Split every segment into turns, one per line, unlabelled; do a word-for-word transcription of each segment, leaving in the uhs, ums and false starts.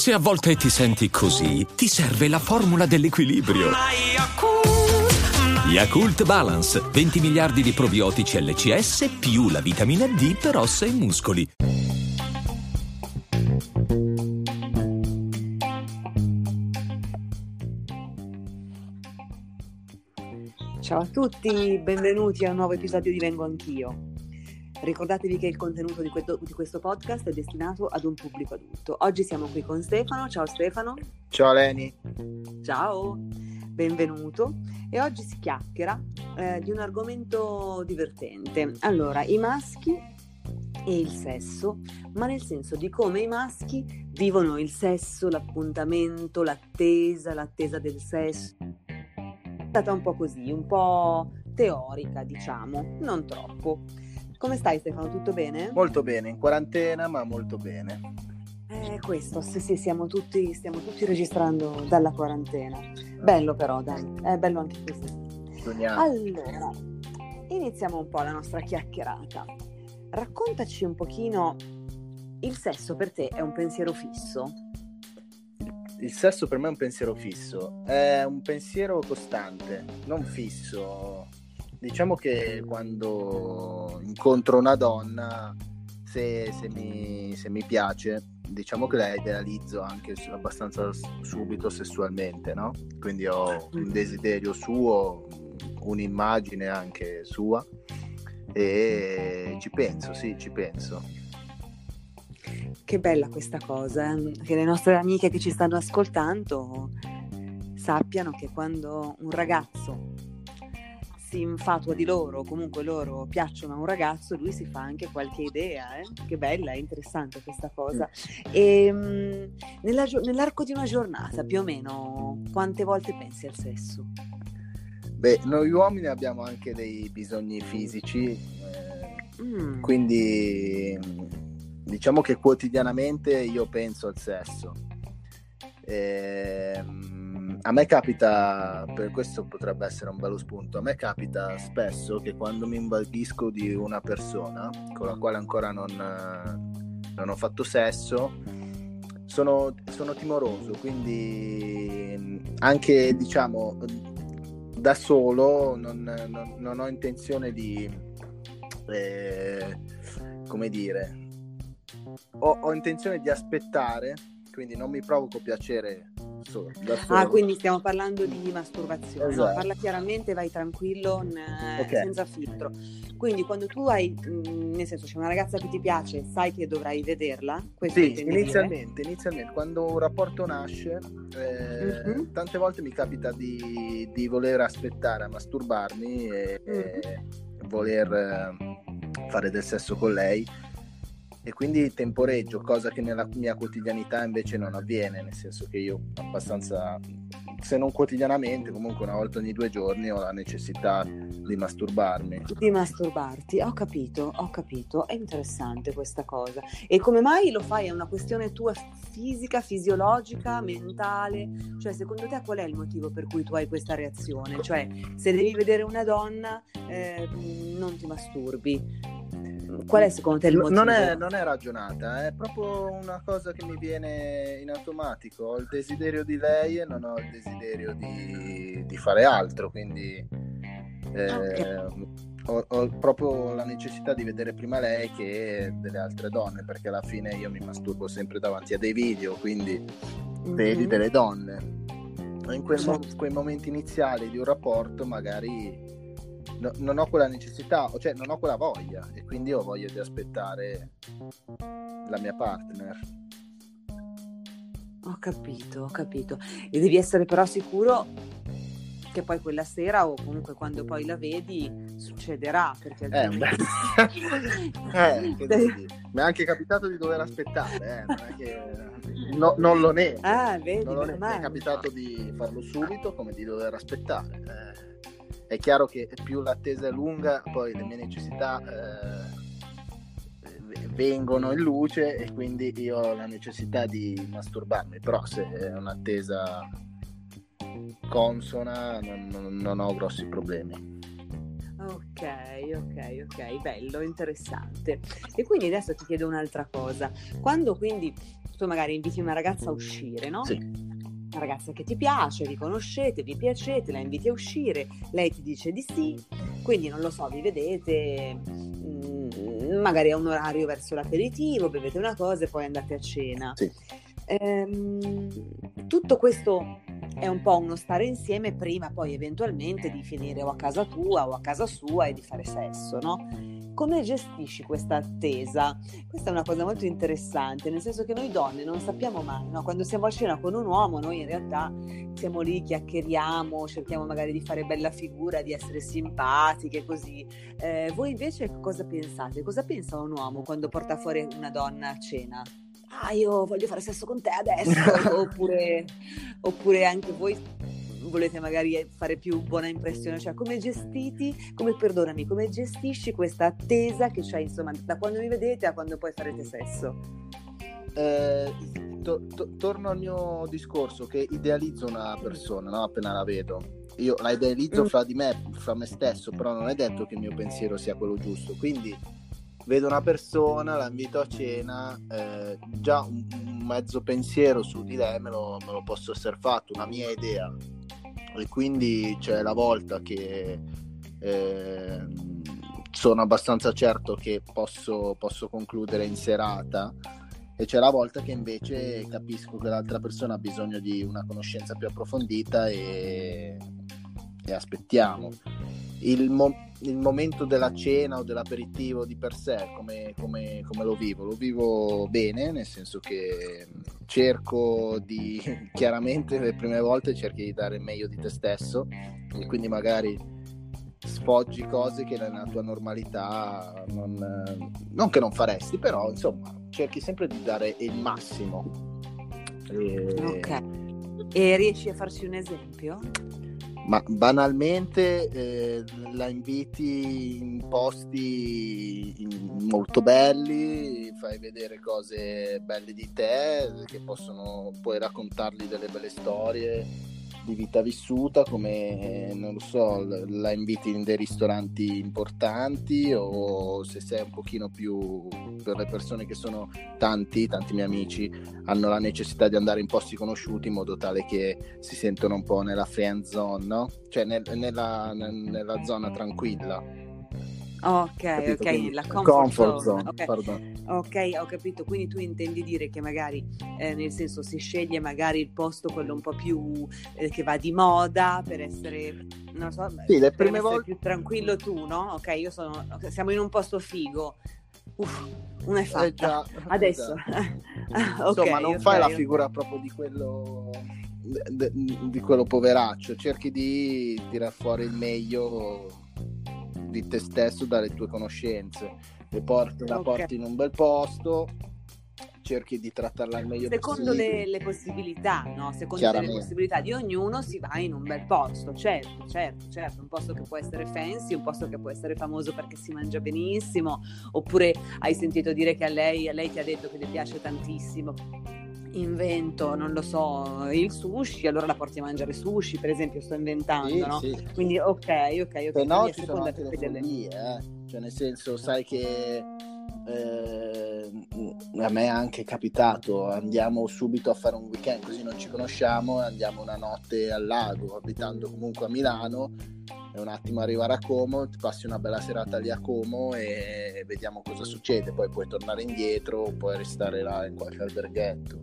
Se a volte ti senti così, ti serve la formula dell'equilibrio. Yakult Balance, venti miliardi di probiotici L C S più la vitamina D per ossa e muscoli.
Ciao a tutti, benvenuti a un nuovo episodio di Vengo Anch'io. Ricordatevi che il contenuto di questo, di questo podcast è destinato ad un pubblico adulto. Oggi siamo qui con Stefano. Ciao Stefano.
Ciao Leni.
Ciao, benvenuto. E oggi si chiacchiera eh, di un argomento divertente. Allora, i maschi e il sesso, ma nel senso di come i maschi vivono il sesso, l'appuntamento, l'attesa, l'attesa del sesso. È stata un po' così, un po' teorica, diciamo, non troppo. Come stai Stefano? Tutto bene?
Molto bene, in quarantena, ma molto bene.
Eh, questo, sì, sì, siamo tutti, stiamo tutti registrando dalla quarantena. Bello però, dai, è bello anche così.
Sogniamo.
Allora, iniziamo un po' la nostra chiacchierata. Raccontaci un pochino, il sesso per te è un pensiero fisso?
Il sesso per me è un pensiero fisso, è un pensiero costante, non fisso. Diciamo che quando incontro una donna, se, se, mi, se mi piace, diciamo che la idealizzo anche abbastanza subito sessualmente, no? Quindi ho un desiderio suo, un'immagine anche sua e ci penso, sì, ci penso.
Che bella questa cosa, eh? Che le nostre amiche che ci stanno ascoltando sappiano che quando un ragazzo si infatua di loro, comunque loro piacciono a un ragazzo, lui si fa anche qualche idea, eh? Che bella, è interessante questa cosa. E mh, nella, nell'arco di una giornata, più o meno, quante volte pensi al sesso?
Beh, noi uomini abbiamo anche dei bisogni fisici, eh,
mm.
quindi diciamo che quotidianamente io penso al sesso. E, a me capita, per questo potrebbe essere un bello spunto, a me capita spesso che quando mi invaghisco di una persona con la quale ancora non, non ho fatto sesso, sono, sono timoroso, quindi anche diciamo da solo non, non, non ho intenzione di eh, come dire ho, ho intenzione di aspettare, quindi non mi provoco piacere solo, da solo.
Ah, quindi stiamo parlando di masturbazione,
esatto.
No? Parla chiaramente, vai tranquillo, n-
okay.
senza filtro. Quindi quando tu hai, mh, nel senso c'è una ragazza che ti piace, sai che dovrai vederla? Questo
sì,
intendi
inizialmente,
dire?
inizialmente quando un rapporto nasce, eh, mm-hmm. tante volte mi capita di, di voler aspettare a masturbarmi e, mm-hmm. e voler eh, fare del sesso con lei. E quindi temporeggio, cosa che nella mia quotidianità invece non avviene, nel senso che io abbastanza, se non quotidianamente, comunque una volta ogni due giorni ho la necessità di masturbarmi.
Di masturbarti, ho capito, ho capito, è interessante questa cosa. E come mai lo fai? È una questione tua fisica, fisiologica, mentale? Cioè, secondo te qual è il motivo per cui tu hai questa reazione? Cioè, se devi vedere una donna, eh, non ti masturbi. Qual è secondo te il motivo?
Non è, non è ragionata, è proprio una cosa che mi viene in automatico. Ho il desiderio di lei e non ho il desiderio di, di fare altro, quindi eh, okay. ho, ho proprio la necessità di vedere prima lei che delle altre donne, perché alla fine io mi masturbo sempre davanti a dei video, quindi mm-hmm. vedi delle donne. In quel mo- quei momenti iniziali di un rapporto magari No, non ho quella necessità, cioè non ho quella voglia, e quindi ho voglia di aspettare la mia partner.
Ho capito, ho capito. E devi essere però sicuro che poi quella sera o comunque quando poi la vedi succederà, perché altrimenti...
eh, che devi dire? Mi è anche capitato di dover aspettare, eh, non è che no, non lo nego.
Ah, vedi,
non lo nego. Mi è capitato di farlo subito come di dover aspettare. Eh. È chiaro che più l'attesa è lunga, poi le mie necessità eh, vengono in luce e quindi io ho la necessità di masturbarmi, però se è un'attesa consona non, non, non ho grossi problemi.
Ok, ok, ok, bello, interessante. E quindi adesso ti chiedo un'altra cosa. Quando quindi tu magari inviti una ragazza a uscire, no?
Sì.
Una ragazza che ti piace, vi conoscete, vi piacete, la inviti a uscire, lei ti dice di sì, quindi non lo so, vi vedete, mh, magari a un orario verso l'aperitivo, bevete una cosa e poi andate a cena.
Sì.
Ehm, tutto questo è un po' uno stare insieme prima poi eventualmente di finire o a casa tua o a casa sua e di fare sesso, no? Come gestisci questa attesa? Questa è una cosa molto interessante, nel senso che noi donne non sappiamo mai, no? Quando siamo a cena con un uomo, noi in realtà siamo lì, chiacchieriamo, cerchiamo magari di fare bella figura, di essere simpatiche, così. Eh, voi invece cosa pensate? Cosa pensa un uomo quando porta fuori una donna a cena? Ah, io voglio fare sesso con te adesso, oppure, oppure anche voi volete magari fare più buona impressione, cioè come gestiti, come perdonami, come gestisci questa attesa che c'è, insomma, da quando vi vedete a quando poi farete sesso?
Eh, to- to- torno al mio discorso che idealizzo una persona, no? Appena la vedo, io la idealizzo
Mm.
fra di me, fra me stesso, però non è detto che il mio pensiero sia quello giusto, quindi vedo una persona, la invito a cena, eh, già un, un mezzo pensiero su di lei me lo, me lo posso essere fatto, una mia idea, e quindi c'è la volta che eh, sono abbastanza certo che posso, posso concludere in serata, e c'è la volta che invece capisco che l'altra persona ha bisogno di una conoscenza più approfondita e, e aspettiamo. Il, mo- il momento della cena o dell'aperitivo di per sé, come, come, come lo vivo? Lo vivo bene, nel senso che cerco di, chiaramente le prime volte cerchi di dare il meglio di te stesso, e quindi magari sfoggi cose che nella tua normalità non, non che non faresti, però insomma cerchi sempre di dare il massimo. E...
Ok. E riesci a farci un esempio?
Ma banalmente eh, la inviti in posti molto belli, fai vedere cose belle di te, che possono puoi raccontargli delle belle storie di vita vissuta, come non lo so, la inviti in dei ristoranti importanti, o se sei un pochino più, per le persone che sono tanti, tanti miei amici hanno la necessità di andare in posti conosciuti in modo tale che si sentono un po' nella friend zone, no? Cioè nel, nella, nella zona tranquilla.
Ok,
Capito?
ok,
Quindi,
la comfort,
comfort
zone.
zone,
Ok.
pardon.
Ok, ho capito. Quindi tu intendi dire che magari, eh, nel senso, si sceglie magari il posto quello un po' più eh, che va di moda per essere, non so,
Sì, le
per
prime
essere
volte
più tranquillo tu, no? Ok, io sono, ok, siamo in un posto figo. Uff, una è fatta.
eh già,
Adesso.
esatto.
Ok,
Insomma, non
ok,
fai la
ok.
figura proprio di quello de- di quello poveraccio, cerchi di tirar fuori il meglio di te stesso dalle tue conoscenze, le porti, la
Ok.
porti in un bel posto, cerchi di trattarla al meglio
Secondo
possibile.
le, le possibilità, no? Secondo le
Chiaramente.
possibilità di ognuno si va in un bel posto, certo, certo, certo, un posto che può essere fancy, un posto che può essere famoso perché si mangia benissimo, oppure hai sentito dire che a lei, a lei ti ha detto che le piace tantissimo, invento, non lo so, il sushi, allora la porti a mangiare sushi, per esempio, sto inventando,
Sì,
no?
sì.
Quindi ok, ok, ok,
Se
quindi
no
a
ci sono
seconda
anche le
proprio delle...
follie, eh? Cioè nel senso, sai che eh, a me è anche capitato, andiamo subito a fare un weekend così non ci conosciamo, andiamo una notte al lago, abitando comunque a Milano, e un attimo arrivare a Como, ti passi una bella serata lì a Como e vediamo cosa succede, poi puoi tornare indietro, puoi restare là in qualche alberghetto.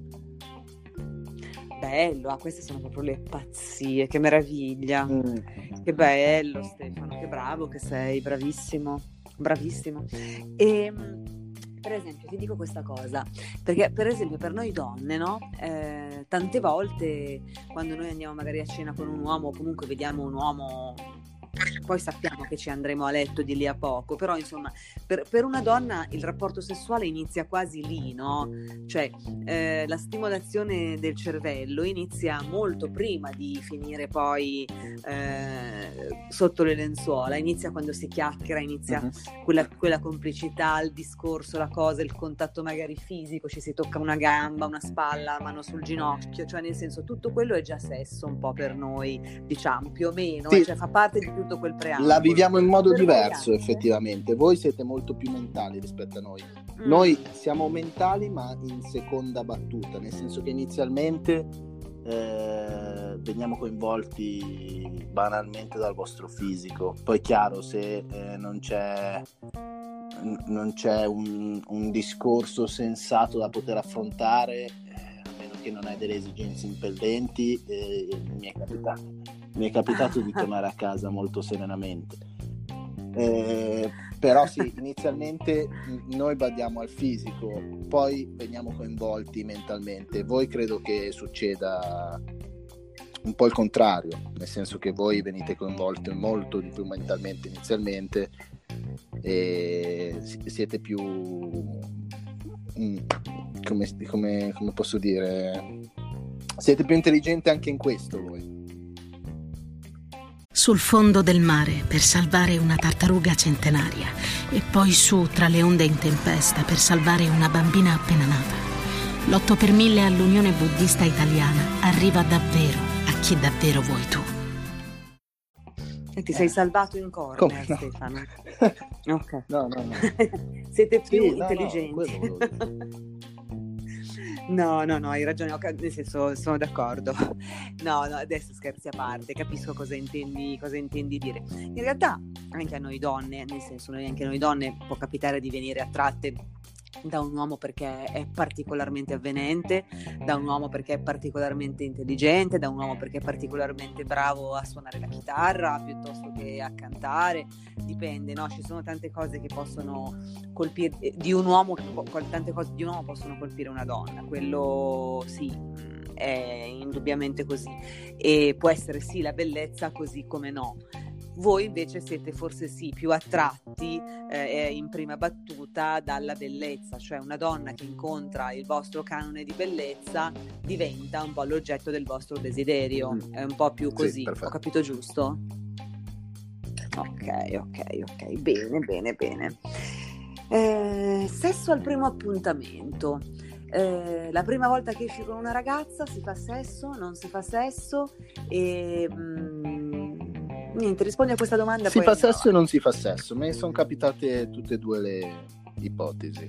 Bello, ah, queste sono proprio le pazzie, che meraviglia.
Mm.
Che bello, Stefano, che bravo che sei, bravissimo, bravissimo. E per esempio ti dico questa cosa, perché per esempio per noi donne, no? Eh, tante volte quando noi andiamo magari a cena con un uomo, o comunque vediamo un uomo, poi sappiamo che ci andremo a letto di lì a poco, però insomma per, per una donna il rapporto sessuale inizia quasi lì, no? Cioè eh, la stimolazione del cervello inizia molto prima di finire poi eh, sotto le lenzuola, inizia quando si chiacchiera, inizia
Mm-hmm.
quella, quella complicità, il discorso, la cosa, il contatto magari fisico, ci si tocca una gamba, una spalla, la mano sul ginocchio, cioè nel senso tutto quello è già sesso un po' per noi, diciamo, più o meno,
Sì.
eh, cioè fa parte di tutto quel preambolo.
La viviamo in modo
Per voi
diverso,
anche?
effettivamente. Voi siete molto più mentali rispetto a noi. Mm. Noi siamo mentali ma in seconda battuta, nel senso che inizialmente eh, veniamo coinvolti banalmente dal vostro fisico. Poi chiaro, se eh, non c'è non c'è un, un discorso sensato da poter affrontare, eh, a meno che non hai delle esigenze impellenti, eh, mi è capitato, mi è capitato di tornare a casa molto serenamente. Eh, però sì, inizialmente noi badiamo al fisico, poi veniamo coinvolti mentalmente. Voi credo che succeda un po' il contrario, nel senso che voi venite coinvolti molto di più mentalmente inizialmente e siete più come, come, come posso dire, siete più intelligenti anche in questo voi.
Sul fondo del mare per salvare una tartaruga centenaria e poi su tra le onde in tempesta per salvare una bambina appena nata. L'otto per mille all'Unione Buddista Italiana arriva davvero a chi davvero vuoi tu.
E ti sei salvato in corner, no? Stefano. Ok.
No, no, no.
Siete più
sì,
intelligenti.
No, no,
No, no, no, hai ragione, nel senso sono d'accordo. No, no, adesso scherzi a parte, capisco cosa intendi, cosa intendi dire. In realtà anche a noi donne, nel senso noi anche a noi donne può capitare di venire attratte da un uomo perché è particolarmente avvenente, da un uomo perché è particolarmente intelligente, da un uomo perché è particolarmente bravo a suonare la chitarra piuttosto che a cantare, dipende, no? Ci sono tante cose che possono colpire di un uomo, tante cose di un uomo possono colpire una donna, quello sì, è indubbiamente così, e può essere sì la bellezza così come no. Voi invece siete forse sì più attratti eh, in prima battuta dalla bellezza, cioè una donna che incontra il vostro canone di bellezza diventa un po' l'oggetto del vostro desiderio, mm. È un po' più così, sì, ho capito giusto? Ok, ok, ok, bene, bene, bene. Eh, sesso al primo appuntamento. Eh, la prima volta che esci con una ragazza si fa sesso, non si fa sesso e... Mm, niente, rispondi a questa domanda.
Si
poi
fa sesso e non si fa sesso. Mi sono capitate tutte e due le ipotesi.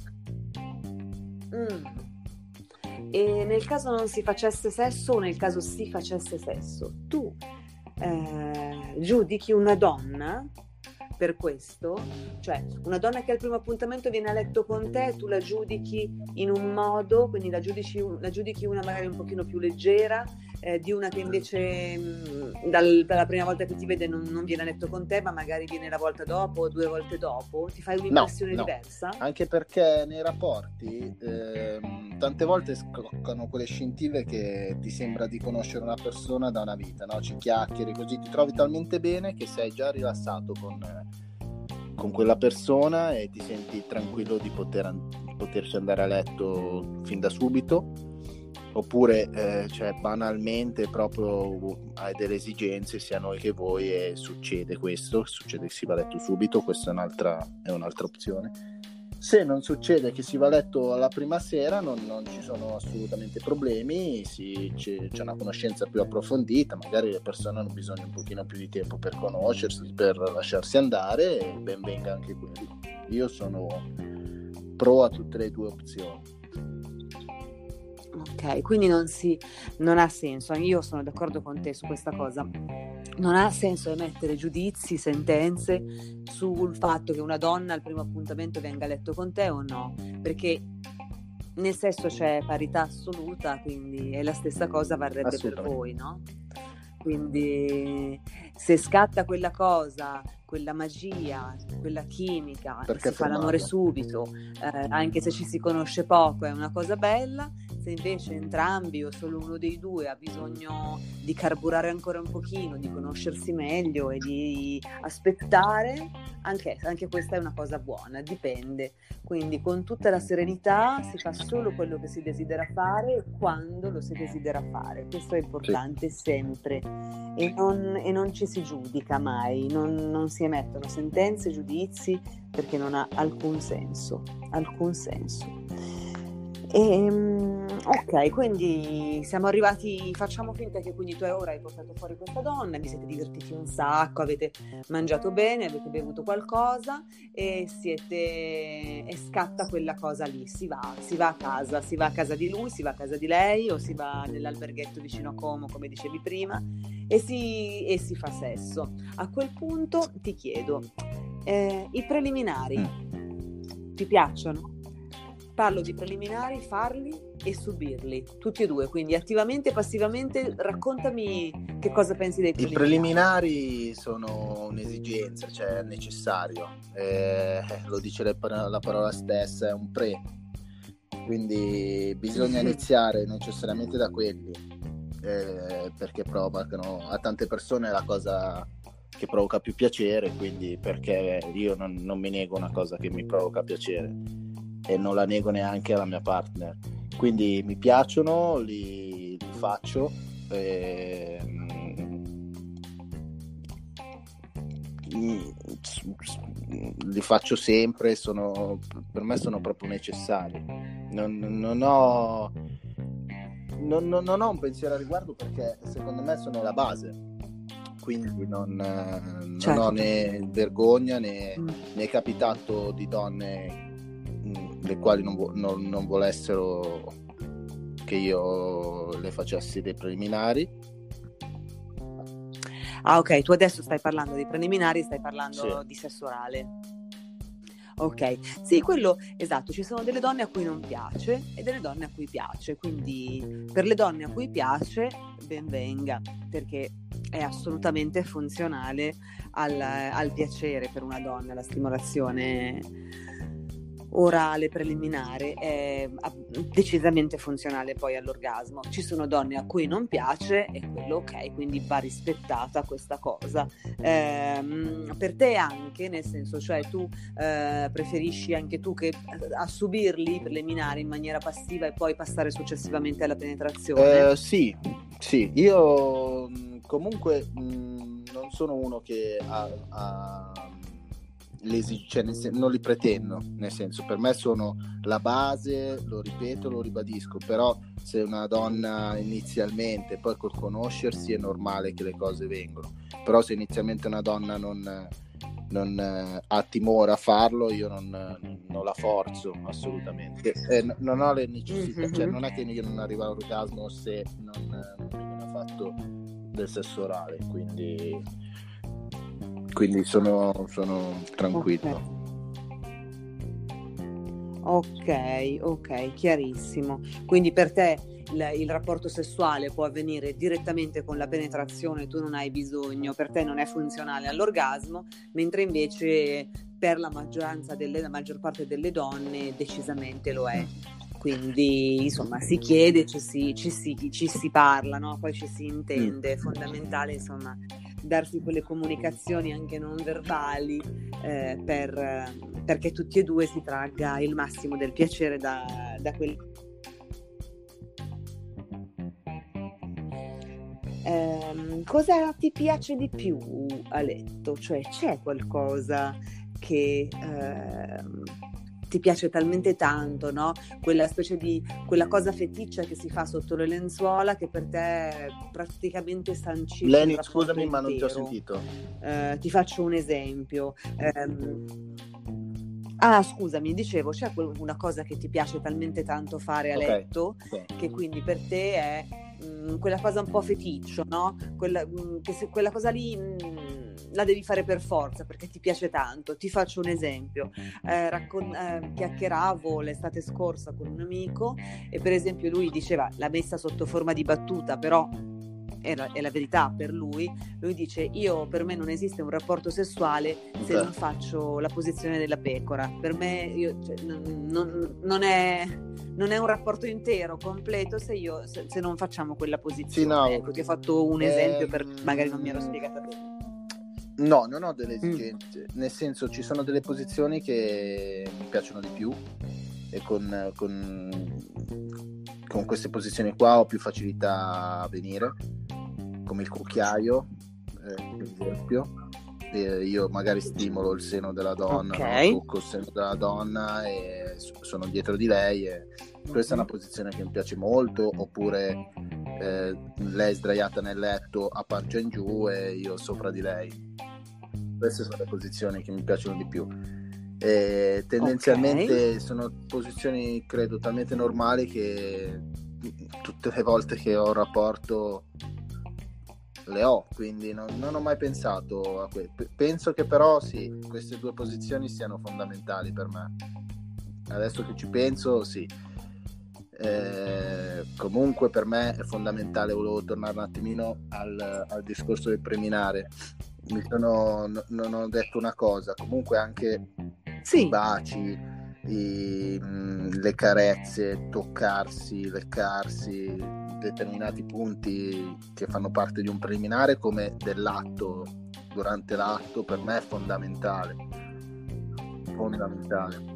Mm. E nel caso non si facesse sesso o nel caso si facesse sesso, tu eh, giudichi una donna per questo? Cioè una donna che al primo appuntamento viene a letto con te, tu la giudichi in un modo, quindi la giudici, la giudichi una magari un pochino più leggera eh, di una che invece mh, dal, dalla prima volta che ti vede non, non viene a letto con te, ma magari viene la volta dopo o due volte dopo, ti fai un'impressione
no, no.
diversa?
Anche perché nei rapporti ehm, tante volte scoccano quelle scintille che ti sembra di conoscere una persona da una vita, no? Ci chiacchieri così, ti trovi talmente bene che sei già rilassato con con quella persona e ti senti tranquillo di poter poterci andare a letto fin da subito, oppure eh, cioè banalmente proprio hai delle esigenze sia noi che voi e succede questo, succede che si va a letto subito, questa è un'altra, è un'altra opzione. Se non succede che si va a letto alla prima sera non, non ci sono assolutamente problemi, si, c'è, c'è una conoscenza più approfondita, magari le persone hanno bisogno un pochino più di tempo per conoscersi, per lasciarsi andare e ben venga anche quello. Io sono pro a tutte le due opzioni.
Ok, quindi non si non ha senso, io sono d'accordo con te su questa cosa, non ha senso emettere giudizi, sentenze sul fatto che una donna al primo appuntamento venga a letto con te o no, perché nel sesso c'è parità assoluta, quindi è la stessa cosa varrebbe per voi, no? Quindi se scatta quella cosa, quella magia, quella chimica,
perché
si fa l'amore subito, eh, anche se ci si conosce poco, è una cosa bella. Se invece entrambi o solo uno dei due ha bisogno di carburare ancora un pochino, di conoscersi meglio e di aspettare, anche, anche questa è una cosa buona, dipende. Quindi con tutta la serenità si fa solo quello che si desidera fare quando lo si desidera fare, questo è importante, sì. Sempre, e non, e non ci si giudica mai, non, non si emettono sentenze, giudizi, perché non ha alcun senso, alcun senso. E, ok, quindi siamo arrivati, facciamo finta che quindi tu ora hai portato fuori questa donna, vi siete divertiti un sacco, avete mangiato bene, avete bevuto qualcosa e siete e scatta quella cosa lì, si va, si va a casa, si va a casa di lui, si va a casa di lei o si va nell'alberghetto vicino a Como, come dicevi prima, e si, e si fa sesso. A quel punto ti chiedo, eh, i preliminari
Mm.
ti piacciono? Parlo di preliminari, farli e subirli, tutti e due, quindi attivamente e passivamente. Raccontami che cosa pensi dei
I
preliminari.
preliminari sono un'esigenza, cioè è necessario, eh, lo dice le par- la parola stessa, è un pre, quindi bisogna iniziare necessariamente da quelli, eh, perché provocano a tante persone la cosa che provoca più piacere, quindi perché io non, non mi nego una cosa che mi provoca piacere e non la nego neanche alla mia partner, quindi mi piacciono, li, li faccio, e, mm, li faccio sempre, sono, per me sono proprio necessari, non, non ho non, non, non ho un pensiero a riguardo perché secondo me sono la base, quindi non, eh, non
Certo.
ho né vergogna né,
Mm.
né è capitato di donne mh, le quali non, vo- non, non volessero che io le facessi dei preliminari.
Ah, ok, tu adesso stai parlando di preliminari, stai parlando
Sì.
di sesso orale. Ok, sì, quello esatto, ci sono delle donne a cui non piace e delle donne a cui piace, quindi per le donne a cui piace ben venga, perché è assolutamente funzionale al, al piacere per una donna, la stimolazione orale preliminare è decisamente funzionale poi all'orgasmo. Ci sono donne a cui non piace e quello ok, quindi va rispettata questa cosa. Ehm, per te anche, nel senso, cioè tu eh, preferisci anche tu che a subirli i preliminari in maniera passiva e poi passare successivamente alla penetrazione?
Eh, sì, sì, io mh, comunque mh, non sono uno che ha, ha l'esi- cioè, nel sen- non li pretendo, nel senso, per me sono la base, lo ripeto, lo ribadisco, però se una donna inizialmente, poi col conoscersi è normale che le cose vengono, però se inizialmente una donna non, non eh, ha timore a farlo, io non, non la forzo assolutamente. Eh, n- non ho le necessità,
Mhm.
cioè non è che io non arrivo all'orgasmo se non, non mi viene fatto del sesso orale, quindi, quindi sono, sono tranquillo.
Ok, ok, chiarissimo. Quindi per te il, il rapporto sessuale può avvenire direttamente con la penetrazione, tu non hai bisogno, per te non è funzionale all'orgasmo, mentre invece per la maggioranza delle, la maggior parte delle donne decisamente lo è. Quindi insomma si chiede, ci si, ci si, ci si parla, no? Poi ci si intende, è fondamentale insomma darsi quelle comunicazioni anche non verbali eh, per, perché tutti e due si tragga il massimo del piacere da, da quel... Ehm, cosa ti piace di più a letto? Cioè c'è qualcosa che ehm, ti piace talmente tanto, no? Quella specie di quella cosa feticcia che si fa sotto le lenzuola che per te praticamente sancisce il
Leni,
rapporto
scusami, ma non ti ho
intero.
sentito.
Eh, ti faccio un esempio. Ehm, ah, scusami, dicevo, c'è quel- una cosa che ti piace talmente tanto fare a
Ok,
letto
ok.
che quindi per te è mh, quella cosa un po' feticcio, no? Quella, mh, che se quella cosa lì mh, la devi fare per forza perché ti piace tanto. Ti faccio un esempio. Eh, raccon- eh, chiacchieravo l'estate scorsa con un amico e per esempio lui diceva, l'ha messa sotto forma di battuta, però è la, è la verità per lui. Lui dice, io per me non esiste un rapporto sessuale se
Ok.
non faccio la posizione della pecora. Per me io, cioè, non, non- non è, non è un rapporto intero, completo se, io, se, se non facciamo quella posizione.
Sì, no,
Ecco, ti ho fatto un esempio per
ehm,
magari non mi ero spiegata bene.
No, non ho delle
Mm.
esigenze, nel senso ci sono delle posizioni che mi piacciono di più e con, con, con queste posizioni qua ho più facilità a venire, come il cucchiaio, eh, per esempio. eh, io magari stimolo il seno della donna,
okay.
no? Tocco il seno della donna e sono dietro di lei, e questa mm-hmm. è una posizione che mi piace molto. Oppure eh, lei sdraiata nel letto a pancia in giù e io sopra di lei. Queste sono le posizioni che mi piacciono di più. E tendenzialmente okay. sono posizioni credo talmente normali che tutte le volte che ho un rapporto le ho, quindi non, non ho mai pensato a que- penso che però sì, queste due posizioni siano fondamentali per me. Adesso che ci penso, sì. Eh, comunque per me è fondamentale. Volevo tornare un attimino al, al discorso del preminare. Mi sono, no, non ho detto una cosa, comunque anche sì. i baci, i, mh, le carezze, toccarsi, leccarsi, determinati punti che fanno parte di un preliminare come dell'atto, durante l'atto, per me è fondamentale fondamentale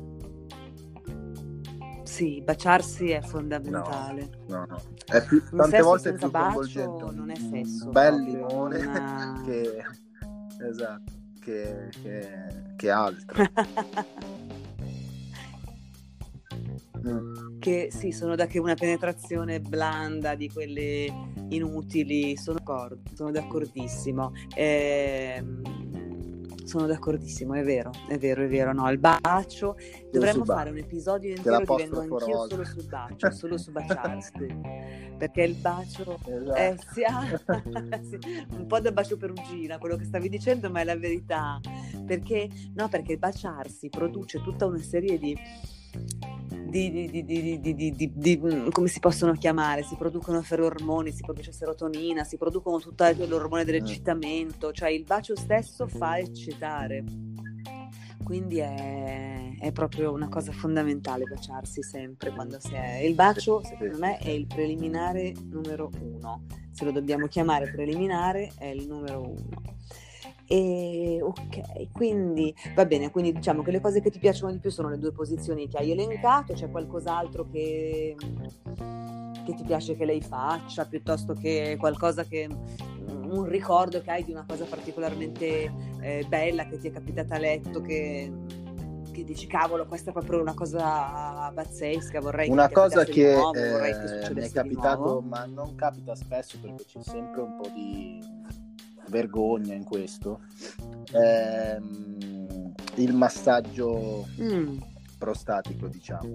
sì, baciarsi è fondamentale.
No, no, no. È più,
un
tante
sesso
volte
senza
più
bacio non è sesso,
un bel limone
una...
che esatto che, che, che altro.
mm. Che sì, sono da che una penetrazione blanda di quelle inutili, sono d'accordo, sono d'accordissimo. Ehm... Sono d'accordissimo, è vero, è vero, è vero. No, il bacio, dovremmo fare un episodio intero di vengo anch'io solo sul bacio, solo su baciarsi, perché il bacio esatto. eh, si ha sì, un po' da bacio perugina, quello che stavi dicendo, ma è la verità, perché no, perché il baciarsi produce tutta una serie di Di, di, di, di, di, di, di, di come si possono chiamare, si producono ferormoni, si produce serotonina, si producono tutto l'ormone dell'eccitamento, cioè il bacio stesso fa eccitare, quindi è, è proprio una cosa fondamentale baciarsi sempre quando si è. Il bacio secondo me è il preliminare numero uno, se lo dobbiamo chiamare preliminare è il numero uno. E ok, quindi va bene, quindi diciamo che le cose che ti piacciono di più sono le due posizioni che hai elencato. C'è qualcos'altro che, che ti piace che lei faccia, piuttosto che qualcosa che un ricordo che hai di una cosa particolarmente eh, bella che ti è capitata a letto, che, che dici cavolo, questa è proprio una cosa pazzesca, vorrei
una
che
cosa
di
che,
nuovo,
eh,
vorrei che succedesse
mi è capitato,
di nuovo.
Ma non capita spesso perché c'è sempre un po' di vergogna in questo, ehm, il massaggio mm. prostatico, diciamo.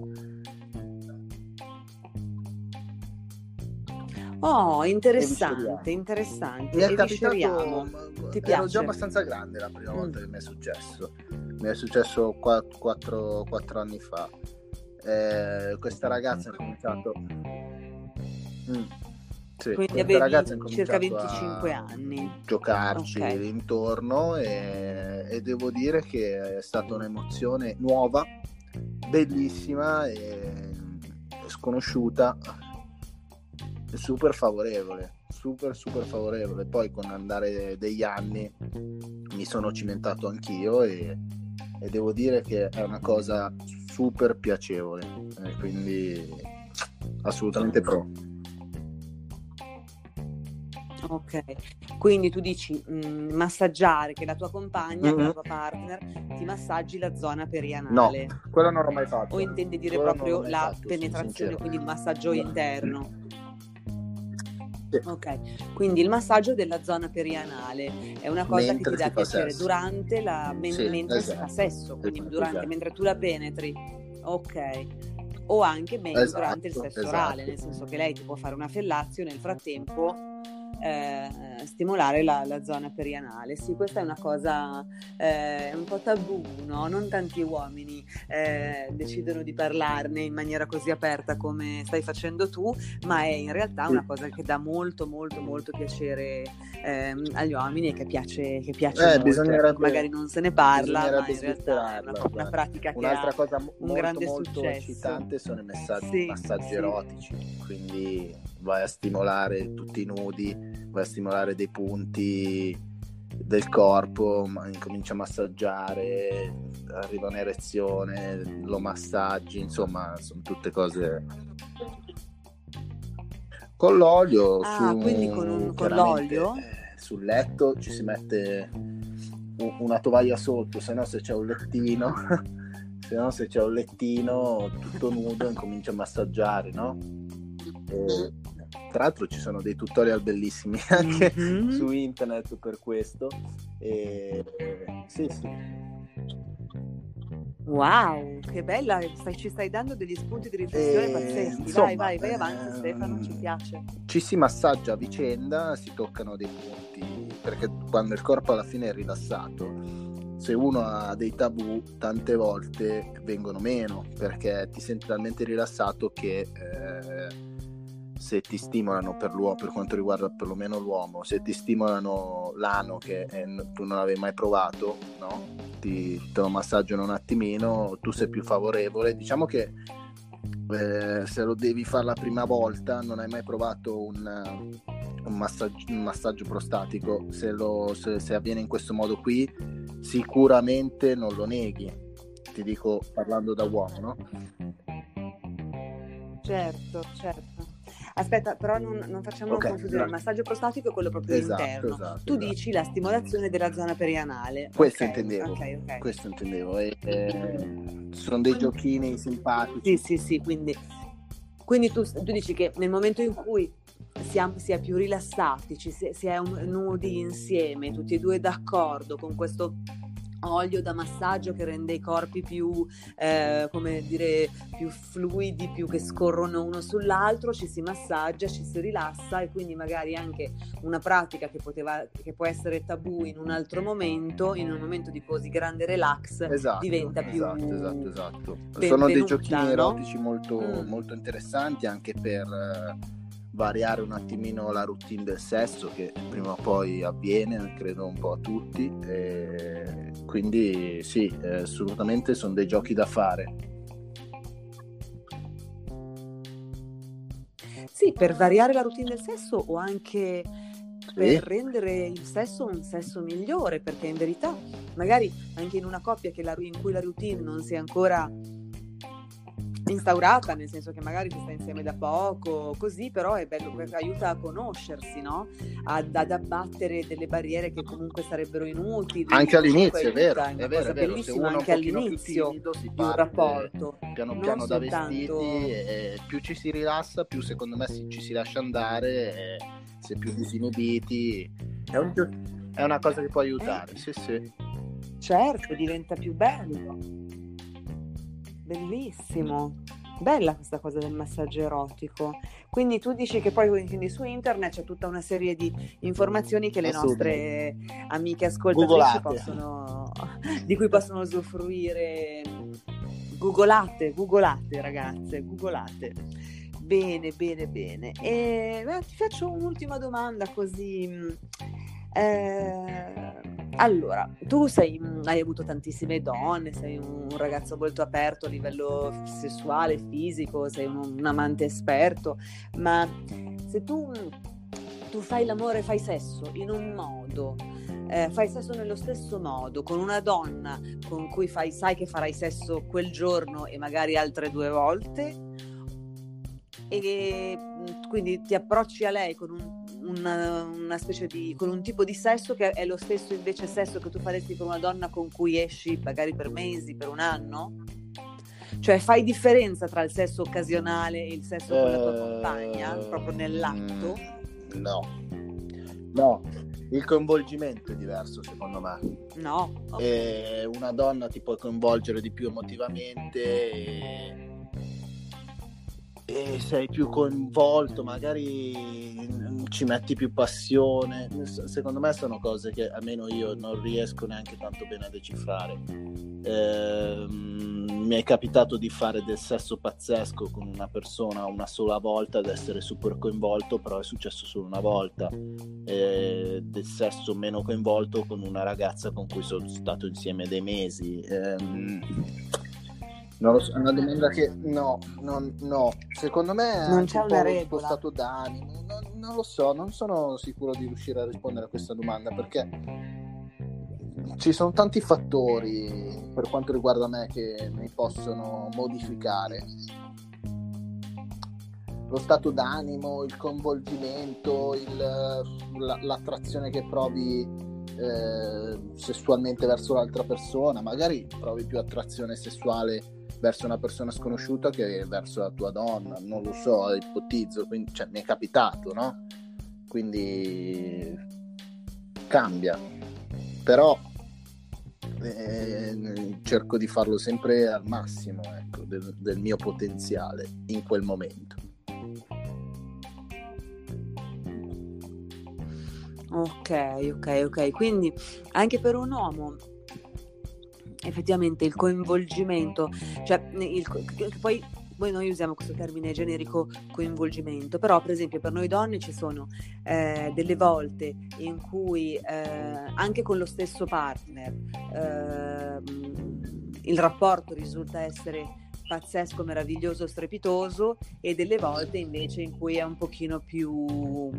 Oh, interessante, interessante.
Mi è capitato,
ti
ero
piace?
già abbastanza grande la prima
mm.
volta che mi è successo. Mi è successo quattro anni fa. Eh, questa ragazza ha cominciato... Mm. Sì,
quindi avevi circa venticinque anni,
giocarci okay. intorno e, e devo dire che è stata un'emozione nuova, bellissima e sconosciuta, e super favorevole, super super favorevole. Poi con l'andare degli anni mi sono cimentato anch'io e, e devo dire che è una cosa super piacevole, e quindi assolutamente pro.
Ok, quindi tu dici mh, massaggiare, che la tua compagna,
mm-hmm.
che la tua partner ti massaggi la zona perianale.
No, quello non l'ho mai fatto.
O intendi dire
quello
proprio la
fatto,
penetrazione, quindi il massaggio
no.
interno?
Sì.
Ok, quindi il massaggio della zona perianale è una cosa mentre che ti dà piacere
sesso.
durante la men-
sì,
mentre
esatto.
si fa sesso, quindi
esatto,
durante,
esatto.
mentre tu la penetri. Ok. O anche meglio
esatto,
durante il sesso
esatto.
orale, nel senso che lei ti può fare una fellazio nel frattempo eh, stimolare la, la zona perianale. Sì, questa è una cosa eh, un po' tabù, no? Non tanti uomini eh, decidono di parlarne in maniera così aperta come stai facendo tu, ma è in realtà una cosa che dà molto molto molto piacere eh, agli uomini e che piace, che piace
eh,
molto. Magari non se ne parla, ma in realtà è una, una
guarda.
pratica che
Un'altra
ha
cosa
un
molto,
grande
molto
successo.
eccitante sono i messaggi,
sì,
massaggi
sì.
erotici, quindi vai a stimolare tutti nudi, vai a stimolare dei punti del corpo, ma incomincia a massaggiare, arriva un'erezione, lo massaggi, insomma sono tutte cose con l'olio.
Ah,
su,
quindi con, un, con l'olio?
Eh, sul letto ci si mette una tovaglia sotto, se no se c'è un lettino se no se c'è un lettino tutto nudo, incomincia a massaggiare, no? E, tra l'altro ci sono dei tutorial bellissimi anche mm-hmm. su internet per questo. E, sì, sì.
Wow, che bella, stai, ci stai dando degli spunti di riflessione e, pazzeschi. Insomma, vai, vai, vai avanti ehm, Stefano, ci piace.
Ci si massaggia a vicenda, si toccano dei punti, perché quando il corpo alla fine è rilassato, se uno ha dei tabù tante volte vengono meno, perché ti senti talmente rilassato che eh, se ti stimolano per l'uomo, per quanto riguarda perlomeno l'uomo, se ti stimolano l'ano che è, tu non avevi mai provato, no? Ti, te lo massaggiano un attimino, tu sei più favorevole. Diciamo che eh, se lo devi fare la prima volta, non hai mai provato un, un, massaggio, un massaggio prostatico, se, lo, se, se avviene in questo modo qui, sicuramente non lo neghi, ti dico parlando da uomo, no?
Certo, certo. Aspetta, però non, non facciamo okay, confusione. Il massaggio prostatico è quello proprio esatto, interno. Esatto, tu esatto. dici la stimolazione della zona perianale.
Questo
okay,
intendevo.
Okay, okay.
Questo intendevo. E, eh, sono dei giochini simpatici.
Sì, sì, sì. Quindi, quindi tu, tu dici che nel momento in cui siamo, si è più rilassati, ci si, si è un, nudi insieme, tutti e due d'accordo con questo olio da massaggio che rende i corpi più eh, come dire più fluidi, più che scorrono uno sull'altro, ci si massaggia, ci si rilassa, e quindi magari anche una pratica che poteva che può essere tabù in un altro momento, in un momento di così grande relax, esatto, diventa più
esatto esatto esatto sono dei giochini no? erotici molto mm. molto interessanti anche per eh, variare un attimino la routine del sesso, che prima o poi avviene, credo un po' a tutti, e quindi sì, eh, assolutamente sono dei giochi da fare.
Sì, per variare la routine del sesso o anche per sì. rendere il sesso un sesso migliore, perché in verità magari anche in una coppia che la, in cui la routine non sia ancora instaurata, nel senso che magari si sta insieme da poco, così, però è bello, aiuta a conoscersi, no? Ad, ad abbattere delle barriere che comunque sarebbero inutili.
Anche all'inizio, è vero, è, è vero, è vero.
Se uno anche all'inizio timido, si di un rapporto.
Piano piano da soltanto... vestiti, e più ci si rilassa, più secondo me si, ci si lascia andare, e si è più disinibiti. È, un, è una cosa che può aiutare, eh. sì sì.
Certo, diventa più bello. Bellissimo, bella questa cosa del massaggio erotico. Quindi tu dici che poi quindi su internet c'è tutta una serie di informazioni che le nostre amiche ascoltatrici possono, di cui possono usufruire. Googolate, googolate ragazze, googolate. Bene, bene, bene. E beh, ti faccio un'ultima domanda così. Eh, allora, tu sei, hai avuto tantissime donne, sei un ragazzo molto aperto a livello sessuale, fisico, sei un, un amante esperto, ma se tu, tu fai l'amore, fai sesso in un modo, eh, fai sesso nello stesso modo con una donna con cui fai, sai che farai sesso quel giorno e magari altre due volte, e quindi ti approcci a lei con un Una, una specie di con un tipo di sesso che è lo stesso invece sesso che tu faresti con una donna con cui esci magari per mesi, per un anno? Cioè fai differenza tra il sesso occasionale e il sesso con la tua uh, compagna proprio nell'atto?
No, no, il coinvolgimento è diverso secondo me.
No, okay.
E una donna ti puoi coinvolgere di più emotivamente e... e sei più coinvolto, magari ci metti più passione. Secondo me sono cose che almeno io non riesco neanche tanto bene a decifrare. Eh, mi è capitato di fare del sesso pazzesco con una persona una sola volta, ad essere super coinvolto, però è successo solo una volta. Eh, del sesso meno coinvolto con una ragazza con cui sono stato insieme dei mesi. Eh, Non lo so, è una domanda che no, no, no. Secondo me
non c'è un una regola.
Po' stato d'animo, non, non lo so, non sono sicuro di riuscire a rispondere a questa domanda, perché ci sono tanti fattori per quanto riguarda me che mi possono modificare. Lo stato d'animo, il coinvolgimento, il, la, l'attrazione che provi eh, sessualmente verso l'altra persona, magari provi più attrazione sessuale verso una persona sconosciuta che verso la tua donna, non lo so, ipotizzo, quindi, cioè, mi è capitato, no? Quindi cambia, però eh, cerco di farlo sempre al massimo, ecco, del, del mio potenziale in quel momento.
Ok, ok, ok. Quindi anche per un uomo effettivamente il coinvolgimento, cioè il, che poi poi noi usiamo questo termine generico coinvolgimento, però per esempio per noi donne ci sono eh, delle volte in cui eh, anche con lo stesso partner eh, il rapporto risulta essere pazzesco, meraviglioso, strepitoso, e delle volte invece in cui è un pochino più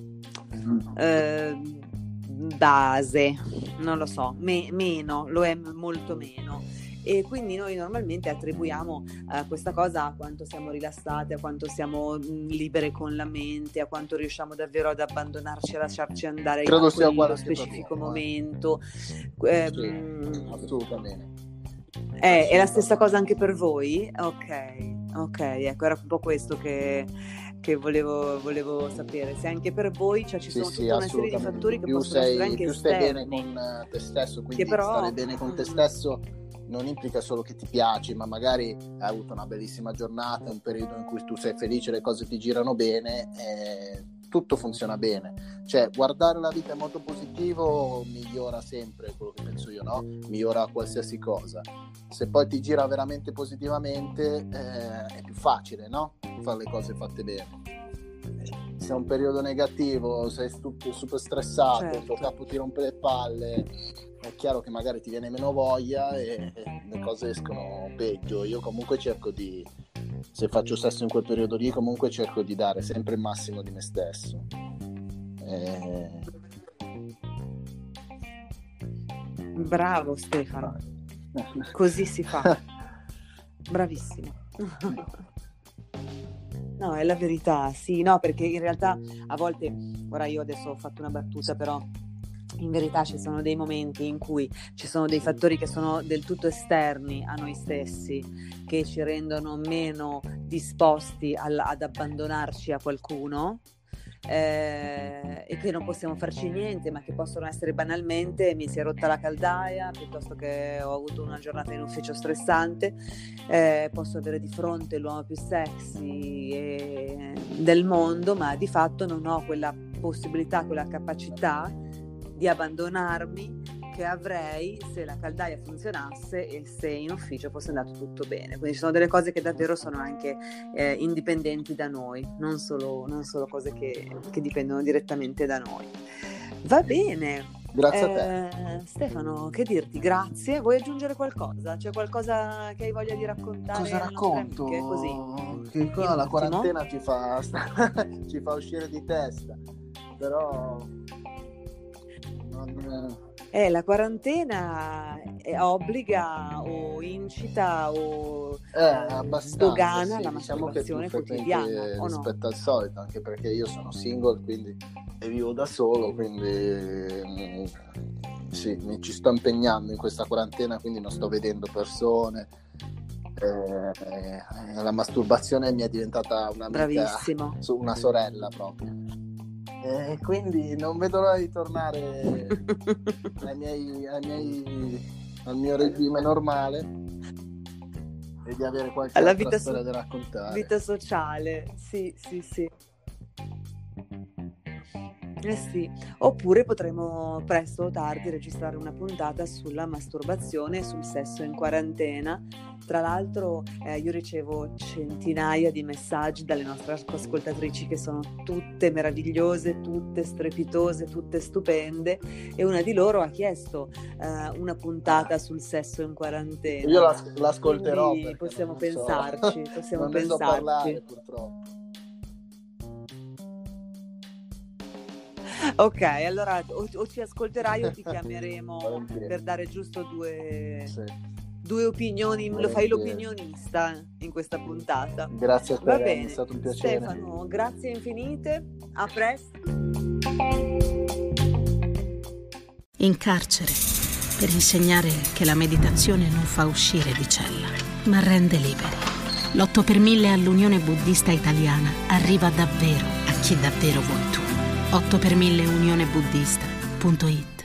eh, base, non lo so, me- meno, lo è molto meno. E quindi noi normalmente attribuiamo uh, questa cosa a quanto siamo rilassate, a quanto siamo mh, libere con la mente, a quanto riusciamo davvero ad abbandonarci, a lasciarci andare
Credo
a quello
sia
specifico
uomo,
momento.
Eh.
Eh,
sì,
mh,
assolutamente.
È, è la stessa cosa anche per voi? Ok, ok, ecco, era un po' questo che, che volevo, volevo sapere. Se anche per voi, cioè ci
Sì,
sono
sì,
tutta una serie di fattori che
più
possono
sei,
essere anche
più stai
esterni,
bene con te stesso, quindi
che però,
stare bene con te stesso non implica solo che ti piaci, ma magari hai avuto una bellissima giornata, un periodo in cui tu sei felice, le cose ti girano bene, e tutto funziona bene. Cioè, guardare la vita in modo positivo migliora sempre, quello che penso io, no? Migliora qualsiasi cosa. Se poi ti gira veramente positivamente, eh, è più facile, no? Fare le cose fatte bene. Se è un periodo negativo, sei stup- super stressato, certo, il tuo capo ti rompe le palle, è chiaro che magari ti viene meno voglia e, e le cose escono peggio. Io comunque cerco di, se faccio sesso in quel periodo lì, comunque cerco di dare sempre il massimo di me stesso. E...
Bravo Stefano, così si fa. Bravissimo. No, è la verità, sì, no, perché in realtà a volte, ora io adesso ho fatto una battuta, però in verità ci sono dei momenti in cui ci sono dei fattori che sono del tutto esterni a noi stessi, che ci rendono meno disposti al, ad abbandonarci a qualcuno, eh, e che non possiamo farci niente, ma che possono essere banalmente: mi si è rotta la caldaia, piuttosto che ho avuto una giornata in ufficio stressante, eh, posso avere di fronte l'uomo più sexy e, del mondo, ma di fatto non ho quella possibilità, quella capacità di abbandonarmi che avrei se la caldaia funzionasse e se in ufficio fosse andato tutto bene. Quindi ci sono delle cose che davvero sono anche eh, indipendenti da noi, non solo, non solo cose che, che dipendono direttamente da noi. Va bene.
Grazie
eh,
a te.
Stefano, che dirti? Grazie. Vuoi aggiungere qualcosa? C'è qualcosa che hai voglia di raccontare?
Cosa racconto?
Amiche, così?
Che qua la quarantena ci fa, ci fa uscire di testa, però... Non...
Eh, la quarantena obbliga o incita o
eh,
sdogana
sì,
la
diciamo
masturbazione
che
quotidiana, o
rispetto
no?
al solito, anche perché io sono single, quindi e vivo da solo, quindi sì, mi ci sto impegnando in questa quarantena, quindi non sto vedendo persone. Eh, la masturbazione mi è diventata un'amica,
bravissimo,
una sorella proprio. E quindi non vedo l'ora di tornare ai miei, ai miei, al mio regime normale e di avere qualche
alla
altra
vita
storia
so-
da raccontare.
Vita sociale, sì, sì, sì. Eh sì, oppure potremo presto o tardi registrare una puntata sulla masturbazione e sul sesso in quarantena. Tra l'altro eh, io ricevo centinaia di messaggi dalle nostre ascoltatrici che sono tutte meravigliose, tutte strepitose, tutte stupende, e una di loro ha chiesto eh, una puntata sul sesso in quarantena.
Io l'as- l'ascolterò,
quindi possiamo
non
pensarci,
so.
possiamo
non ne so
pensarci.
parlare, purtroppo.
Ok, allora o, o ci ascolterai o ti chiameremo per dare giusto due,
sì.
due opinioni.
Volentieri.
Lo fai l'opinionista in questa puntata.
Grazie a te,
Va
è
bene.
stato un piacere.
Stefano, grazie infinite, a presto.
in carcere per insegnare che la meditazione non fa uscire di cella, ma rende liberi. L'otto per mille all'Unione Buddista Italiana arriva davvero a chi davvero vuoi tu. otto per mille unione buddista punto it